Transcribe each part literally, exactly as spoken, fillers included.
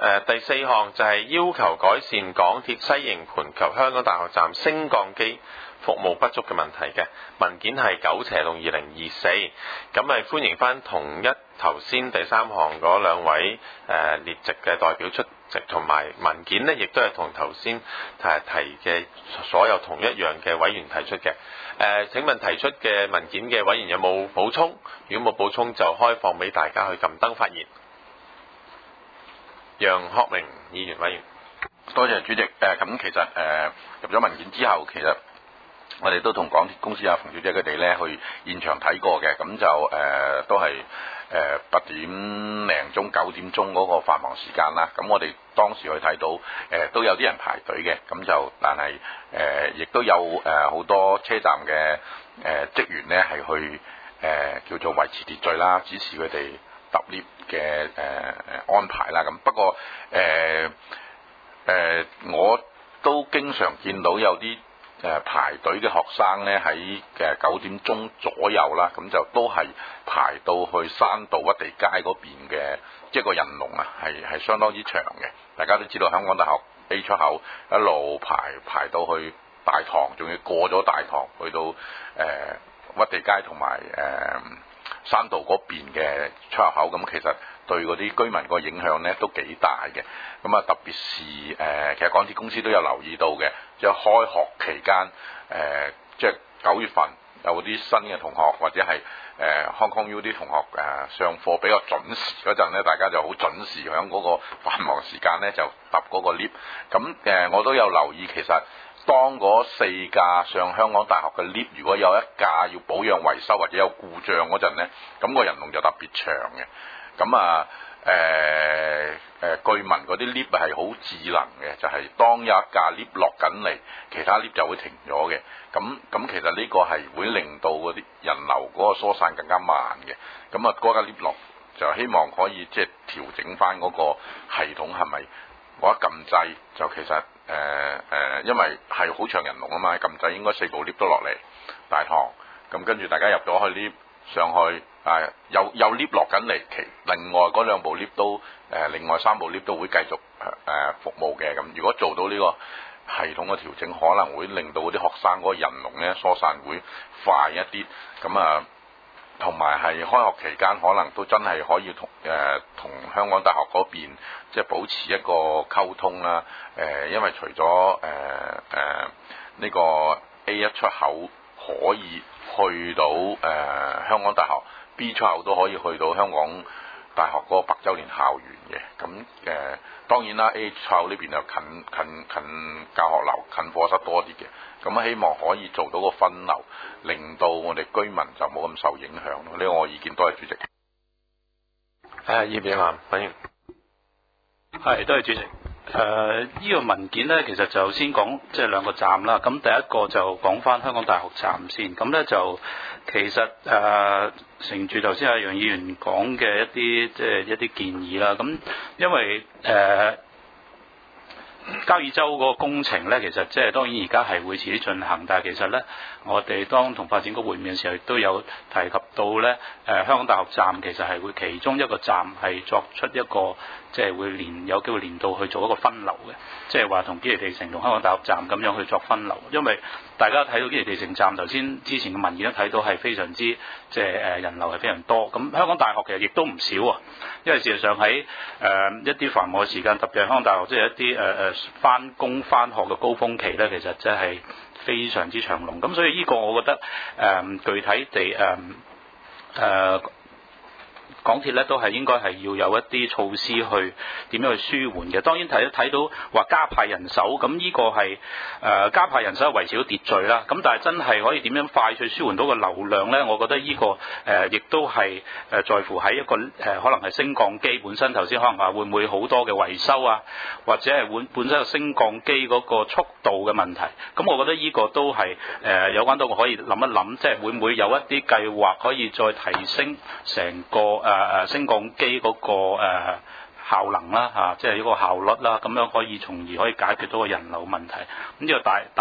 誒第四項就係要求改善港鐵西營盤及香港大學站升降機服務不足嘅問題嘅文件係九斜龍二零二四，咁係歡迎翻同一頭先第三項嗰兩位誒、呃、列席嘅代表出席，同埋文件呢亦都係同頭先誒提嘅所有同一樣嘅委員提出嘅。誒、呃、請問提出嘅文件嘅委員有冇補充？如果冇補充，就開放俾大家去撳燈發言。楊學明議員委員， 多謝主席。誒、呃、咁其實誒、呃、入咗文件之後，其實我哋都同港鐵公司啊馮小姐佢哋咧去現場睇過嘅，咁就誒、呃、都係誒八點零鐘九點鐘嗰個繁忙時間啦。咁我哋當時去睇到誒、呃、都有啲人排隊嘅，咁就但係誒亦都有誒好、呃、多車站嘅誒職員咧係去誒、呃、叫做維持秩序啦，指示佢哋搭 lift 嘅誒誒安排啦。咁不過誒誒、呃呃、我都經常見到有啲誒排隊嘅學生咧喺誒九點鐘左右啦，咁就都係排到去山道屈地街嗰邊嘅，即係個人龍啊，係係相當之長嘅。大家都知道香港大學 A 出口一路排排到去大堂，仲要過咗大堂去到誒、呃、屈地街同埋誒山道嗰邊嘅出入口，咁其實對嗰啲居民個影響咧都幾大嘅。咁啊，特別是誒、呃，其實港鐵公司都有留意到嘅，即係開學期間誒、呃，即係九月份有啲新嘅同學或者係誒、呃、Hong Kong U 啲同學誒、呃、上課比較準時嗰陣咧，大家就好準時喺嗰個繁忙時間咧就搭嗰個 lift。咁誒、呃，我都有留意，其實當嗰四架上香港大學嘅 lift，如果有一架要保養維修或者有故障嗰陣咧，咁、個人龍就特別長嘅。咁啊誒誒、呃，據聞嗰啲 lift 係好智能嘅，就係、是、當有一架 lift 落緊嚟，其他 lift 就會停咗嘅。咁咁其實呢個係會令到嗰啲人流嗰個疏散更加慢嘅。咁啊，嗰架 lift 落就希望可以即係調整翻嗰個系統係咪？我一撳掣就其實誒誒、呃呃，因為係好長人龍啊嘛，撳掣應該四部 lift 都落嚟大堂，咁跟住大家入咗去 lift 上去。啊！有有 lift 落緊嚟，其另外嗰兩部 lift 都誒、呃，另外三部 lift 都會繼續誒、呃、服務嘅。咁如果做到呢個系統嘅調整，可能會令到嗰啲學生嗰個人龍咧疏散會快一啲。咁啊，同埋係開學期間，可能都真係可以同誒同香港大學嗰邊即係保持一個溝通啦。誒、呃，因為除咗誒誒呢個 A 一出口可以去到誒、呃、香港大學。B 出口都可以去到香港大學嗰個百周年校園嘅，咁誒、呃、當然啦 A 出口呢邊就近近近教學樓、近課室多啲嘅，咁希望可以做到個分流，令到我哋居民就冇咁受影響咯。呢個我意見都係主席。 誒葉炳南，歡迎。 係，多謝主席。誒、呃，呢、這個文件咧，其實就先講即係兩個站啦。咁第一個就講翻香港大學站先。咁咧就其實誒、呃，承住頭先阿楊議員講嘅一啲即係一啲建議啦。咁因為誒、呃、交椅洲嗰個工程咧，其實即係當然而家係會遲啲進行，但係其實咧，我哋當同發展局會面嘅時候，亦都有提及到咧，誒、呃、香港大學站其實係會其中一個站係作出一個。即係會連有機會連到去做一個分流嘅，即係話同堅尼地城同香港大學站咁樣去作分流，因為大家睇到堅尼地城站頭先之前嘅文件都睇到係非常之即係誒人流係非常多，咁香港大學其實亦都唔少啊，因為事實上喺誒、呃、一啲繁忙嘅時間，特別係香港大學即係一啲誒誒返工返學嘅高峰期咧，其實真係非常之長龍，咁所以呢個我覺得誒、呃、具體地誒誒。呃呃港鐵咧都係應該係要有一啲措施去點樣去舒緩嘅。當然睇睇到話加派人手，咁呢個係誒、呃、加派人手係維持到秩序啦。咁但係真係可以點樣快脆舒緩到個流量咧？我覺得呢、這個誒亦、呃、都係誒、呃、在乎喺一個誒、呃、可能係升降機本身頭先可能話會唔會好多嘅維修啊，或者係本本身個升降機嗰個速度嘅問題。咁我覺得呢個都係誒、呃、有關到我可以諗一諗，即係會唔會有一啲計劃可以再提升成個誒。呃誒誒升降機嗰個誒效能啦嚇，即係一個效率啦，咁樣可以從而可以解決到個人流問題。咁呢個大大學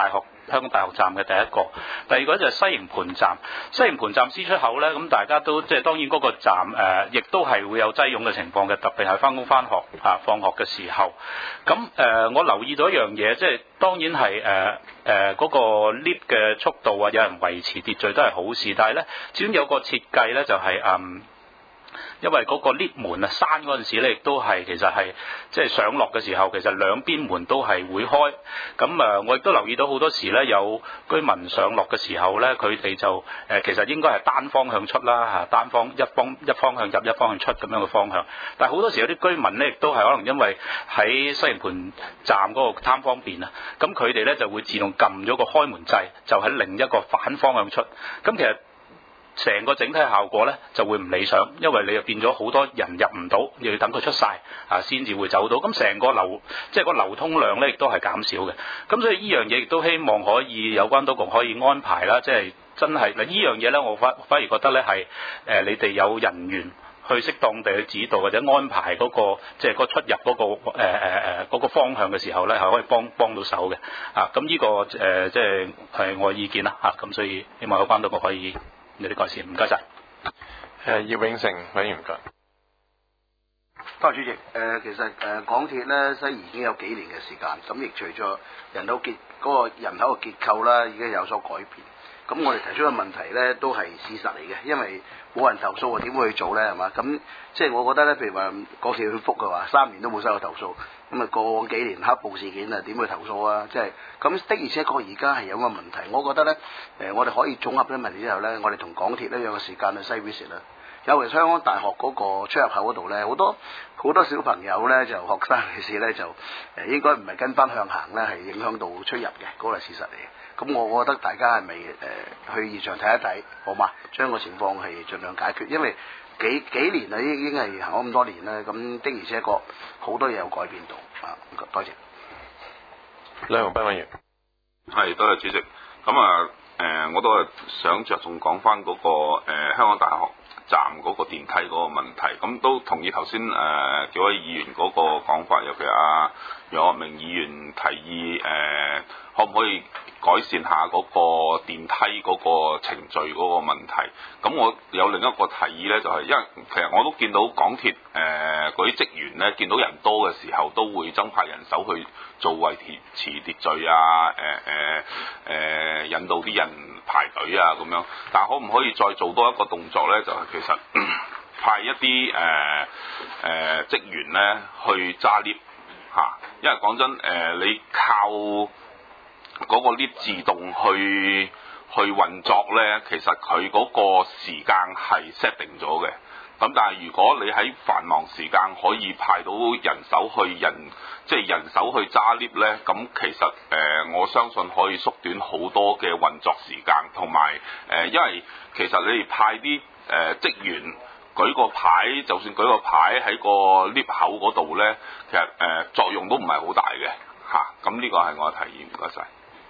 香港大學站嘅第一個。第二個就係西營盤站，西營盤站 C 出口咧，咁大家都即係當然嗰個站誒，亦、呃、都係會有擠擁嘅情況嘅，特別係翻工翻學啊放學嘅時候。咁誒、呃，我留意到一樣嘢，即係當然係誒誒嗰個 lift 嘅速度啊，有人維持秩序都係好事，但係咧，始終有個設計咧就係、是、嗯。因為嗰個 lift 門啊，閂嗰陣時咧，亦都係其實係即係上落嘅時候，其實兩邊門都係會開。咁啊，我亦都留意到好多時咧，有居民上落嘅時候咧，佢哋就誒、呃、其實應該係單方向出啦嚇，單方一方一方向入一方向出咁樣嘅方向。但係好多時有啲居民咧，亦都係可能因為喺西營盤站嗰個貪方便啊，咁佢哋咧就會自動撳咗個開門掣，就喺另一個反方向出。咁其實成個整體效果咧就會唔理想，因為你又變咗好多人入唔到，又要等佢出晒啊先至會走到，咁成個流即係個流通量咧亦都係減少嘅。咁所以呢樣嘢亦都希望可以有關當局可以安排啦，即係真係嗱呢樣嘢咧，我反反而覺得咧係誒你哋有人員去適當地去指導或者安排嗰個即係個出入嗰個誒誒誒嗰個方向嘅時候咧，係可以幫幫到手嘅啊。咁呢個誒即係係我嘅意見啦嚇。咁所以希望有關當局可以有啲改善，唔該晒。 誒葉永成委員唔該。 多謝主席。誒、呃、其實誒、呃、港鐵咧西已經有幾年嘅時間，咁亦隨著人口結嗰、那個人口嘅結構啦，已經有所改變。咁我哋提出嘅問題咧都係事實嚟嘅，因為冇人投訴，點會去做咧？係嘛？咁即係我覺得咧，譬如話港鐵去覆嘅話，三年都冇收到投訴，咁啊過往幾年黑暴事件啊，點去投訴啊？即係咁的，而且確而家係有個問題。我覺得咧，誒、呃、我哋可以綜合啲問題之後咧，我哋同港鐵一樣嘅時間去西 visit 啦。尤其香港大學嗰個出入口嗰度咧，好多好多小朋友咧就學生嘅事咧就誒、呃、應該唔係跟翻向行咧，係影響到出入嘅，嗰、那個係事實嚟嘅。咁我我覺得大家係咪誒去現場睇一睇，好嘛？將個情況係盡量解決，因為幾幾年啦，已經係行咗咁多年啦，咁的而且確好多嘢有改變到啊！多謝。 梁宏斌委員， 係多謝主席。咁啊誒，我都係想着重講翻嗰個誒、呃、香港大學站嗰個電梯嗰個問題。咁都同意頭先誒幾位議員嗰個講法，尤其阿楊岳明議員提議誒、呃，可唔可以改善下嗰個電梯嗰個程序嗰個問題？咁我有另一個提議咧，就係、是、因為其實我都見到港鐵誒嗰啲職員咧，見到人多嘅時候都會增派人手去做維持秩序啊，誒誒誒引導啲人排隊啊咁樣。但係可唔可以再做多一個動作咧？就係、是、其實派一啲誒誒職員咧去揸 lift 嚇，因為講真誒、呃，你靠嗰個 lift 自動去去運作咧，其實佢嗰個時間係 set 定咗嘅。咁但係如果你喺繁忙時間可以派到人手去人，即係人手去揸 lift 咧，咁其實誒、呃、我相信可以縮短好多嘅運作時間，同埋誒因為其實你哋派啲誒、呃、職員舉個牌，就算舉個牌喺個 lift 口嗰度咧，其實誒、呃、作用都唔係好大嘅嚇。咁、啊、呢個係我嘅提議，唔該晒。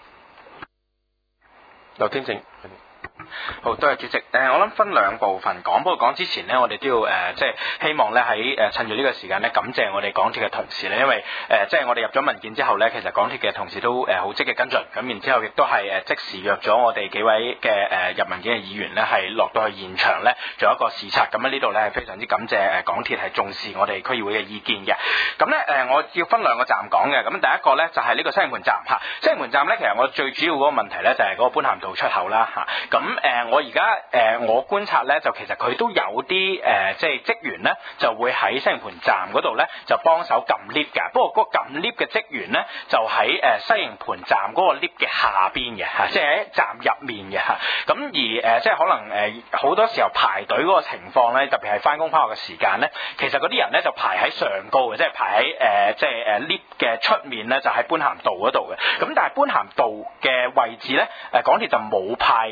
劉天正。 好，多謝主席。誒、呃，我諗分兩部分講。不過講之前呢，我哋都要誒、呃，即係希望咧喺誒趁住呢個時間咧，感謝我哋港鐵嘅同事咧，因為誒、呃，即係我哋入咗文件之後咧，其實港鐵嘅同事都誒好積極跟進。咁然之後亦都係誒即時約咗我哋幾位嘅誒、呃、入文件嘅議員咧，係落到去現場咧做一個視察。咁喺呢度咧係非常之感謝誒港鐵係重視我哋區議會嘅意見嘅。咁咧誒，我要分兩個站講嘅。咁第一個咧就係、是、呢個西營盤站嚇。西營盤站咧，其實我最主要嗰個問題咧就係嗰個般咸道出口啦嚇。咁誒、呃，我而家誒我觀察咧，就其實佢都有啲誒、呃，即係職員咧，就會喺西營盤站嗰度咧，就幫手撳 lift 㗎。不過嗰個撳 lift 嘅職員咧，就喺誒、呃、西營盤站嗰個 lift 嘅下邊嘅嚇，即係喺站入面嘅嚇。咁而誒、呃，即係可能誒好、呃、多時候排隊嗰個情況咧，特別係翻工翻學嘅時間咧，其實嗰啲人咧就排喺上高嘅，即係排喺誒、呃、即係誒 lift 嘅出面咧，就喺般咸道嗰度嘅。咁但係般咸道嘅位置咧，誒港鐵就冇派職員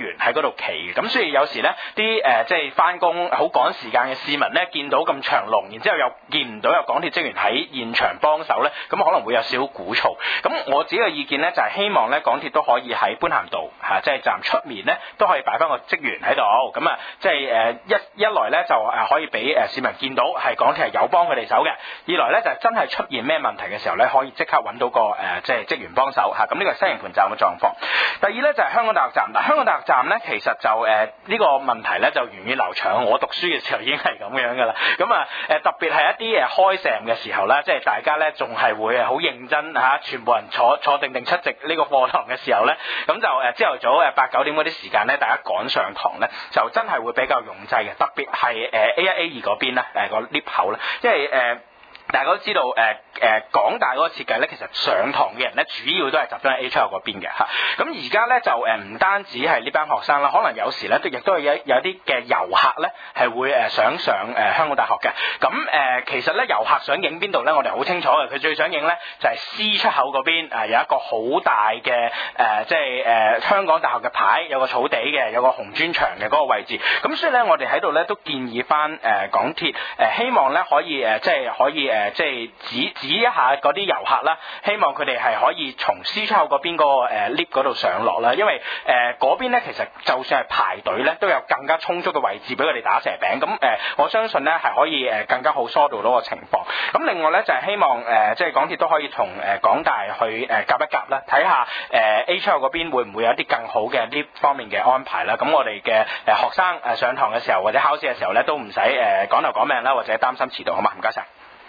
員喺嗰度企嘅。咁所以有時咧啲誒即係翻工好趕時間嘅市民咧，見到咁長龍，然之後又見唔到有港鐵職員喺現場幫手咧，咁可能會有少少鼓噪。咁我自己嘅意見咧就係、是、希望咧港鐵都可以喺般咸道嚇即係站出面咧都可以擺翻個職員喺度，咁啊即係誒一一來咧就誒可以俾誒市民見到係港鐵係有幫佢哋手嘅，二來咧就係、真係出現咩問題嘅時候咧可以即刻揾到個誒即係職員幫手嚇。咁呢個係西營盤站嘅狀況。第二咧就係、是、香港大學站嗱，香港大學站咧其實就誒呢、呃這個問題咧就源遠流長，我讀書嘅時候已經係咁樣噶啦。咁啊誒特別係一啲誒開成嘅時候咧，即係大家咧仲係會誒好認真嚇、啊，全部人坐坐定定出席呢個課堂嘅時候咧，咁就誒朝頭早誒八九點嗰啲時間咧，大家趕上堂咧，就真係會比較擁擠嘅，特別係誒 A 一 A 二嗰邊咧誒個 lift 口咧，因為誒。呃大家都知道誒誒、呃呃、港大嗰個設計咧，其實上堂嘅人咧主要都係集中喺 A 出口嗰邊嘅嚇。咁而家咧就誒唔單止係呢班學生啦，可能有時咧都亦都係有有啲嘅遊客咧係會誒想上誒、呃、香港大學嘅。咁誒、呃、其實咧遊客想影邊度咧，我哋好清楚嘅。佢最想影咧就係、是、C 出口嗰邊啊、呃，有一個好大嘅誒、呃、即係誒、呃、香港大學嘅牌，有個草地嘅，有個紅磚牆嘅嗰個位置。咁所以咧，我哋喺度咧都建議翻誒、呃、港鐵誒、呃，希望咧可以誒、呃、即係可以誒。呃誒，即係指指一下嗰啲遊客啦，希望佢哋係可以從 C 出口嗰邊個誒 lift 嗰度上落啦，因為誒嗰邊咧其實就算係排隊咧，都有更加充足嘅位置俾佢哋打蛇餅。咁誒、呃，我相信咧係可以誒更加好疏導到個情況。咁另外咧就係、是、希望誒、呃，即係港鐵都可以同誒港大去誒夾一夾啦，睇下誒 A 出口嗰邊會唔會有啲更好嘅 lift 方面嘅安排啦。咁我哋嘅誒學生誒上堂嘅時候或者考試嘅時候咧，都唔使誒趕頭趕命啦，或者擔心遲到，好嘛？唔該晒。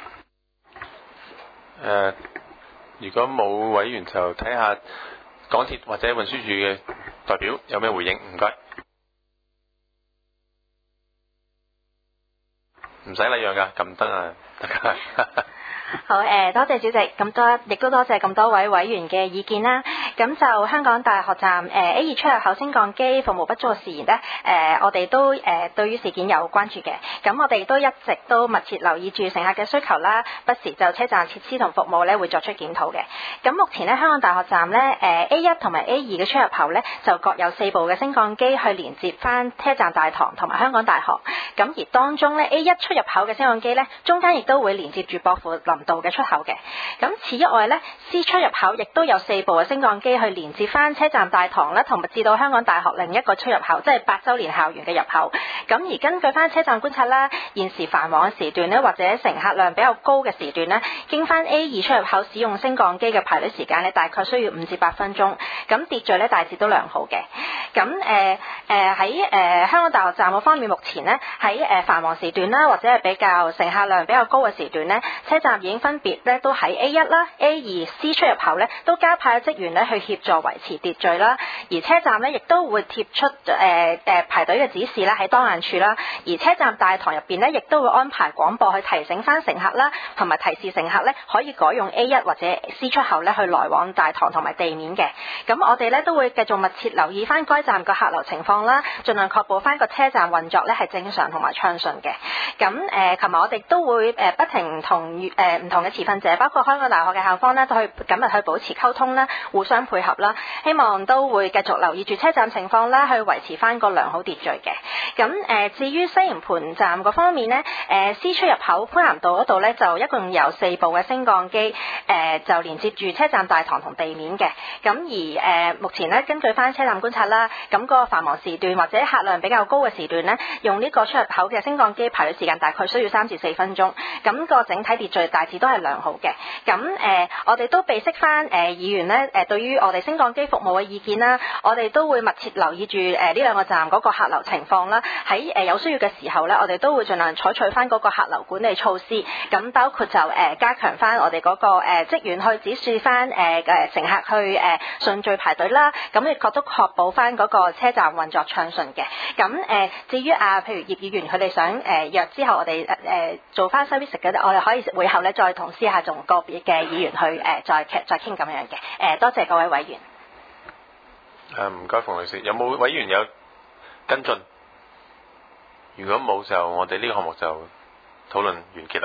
誒、呃，如果冇委員就睇下港鐵或者運輸署嘅代表有咩回應，唔該。唔使禮讓㗎，撳燈啊，得㗎。 好誒、呃，多謝主席，咁多亦都多謝咁多位委員嘅意見啦。咁就香港大學站誒、呃、A 二出入口升降機服務不足嘅事宜呢，誒、呃、我哋都誒、呃、對於事件有關注嘅。咁我哋都一直都密切留意住乘客嘅需求啦，不時就車站設施同服務咧會作出檢討嘅。咁目前呢，香港大學站呢，誒、呃、A 一同埋 A 二嘅出入口呢，就各有四部嘅升降機去連接翻車站大堂同埋香港大學。咁而當中呢 A 一出入口嘅升降機呢，中間亦都會連接住薄扶林道嘅出口嘅。咁此以外呢 C 出入口亦都有四部嘅升降機去連接翻車站大堂啦，同埋至到香港大學另一個出入口，即係八週年校園嘅入口。咁而根據翻車站觀察啦，現時繁忙嘅時段呢，或者乘客量比較高嘅時段呢，經翻 A 二出入口使用升降機嘅排隊時間呢，大概需要五至八分鐘。咁秩序呢，大致都良好嘅。咁誒誒喺誒香港大學站嗰方面，目前呢，喺誒繁忙時段啦，或者係比較乘客量比較高嘅時段呢，車站已經分別咧都喺 A 一啦、A 二、C 出入口咧都加派職員咧去協助維持秩序啦。而車站咧亦都會貼出誒誒、呃、排隊嘅指示啦喺當眼處啦。而車站大堂入邊咧亦都會安排廣播去提醒翻乘客啦，同埋提示乘客咧可以改用 A 一或者 C 出口咧去來往大堂同埋地面嘅。咁我哋咧都會繼續密切留意翻該站個客流情況啦，盡量確保翻個車站運作咧係正常同埋暢順嘅。咁誒，琴、呃、日我哋都會誒不停同誒唔同嘅持份者，包括香港大學嘅校方咧，都去緊密去保持溝通啦，互相配合啦。希望都會繼續留意住車站情況啦，去維持翻個良好秩序嘅。咁誒、呃，至於西營盤站嗰方面呢，誒、呃、C 出入口潘咸道嗰度咧，就一共有四部嘅升降機，誒、呃、就連接住車站大堂同地面嘅。咁而誒、呃、目前咧，根據翻車站觀察啦，咁、那個繁忙時段或者客量比較高嘅時段呢，用呢個出入口嘅升降機排隊時間大概需要三至四分鐘。咁、那個整體秩序大致都係良好嘅。咁誒、呃，我哋都備悉翻誒議員咧誒對於我哋升降機服務嘅意見啦，我哋都會密切留意住誒呢兩個站嗰個客流情況啦。喺誒有需要嘅時候咧，我哋都會盡量採取翻嗰個客流管理措施。咁包括就誒加強翻我哋嗰個誒職員去指示翻誒誒乘客去誒順序排隊啦。咁亦確都確保翻嗰個車站運作暢順嘅。咁誒至於啊，譬如葉議員佢哋想誒約之後我哋誒誒做翻 service 嘅，我哋可以會後咧再同私下仲個別嘅議員去誒、呃、再傾再傾咁樣嘅。誒、呃、多謝各位委員。 誒唔該，馮女士，有冇委員有跟進？如果冇就我哋呢個項目就討論完結啦。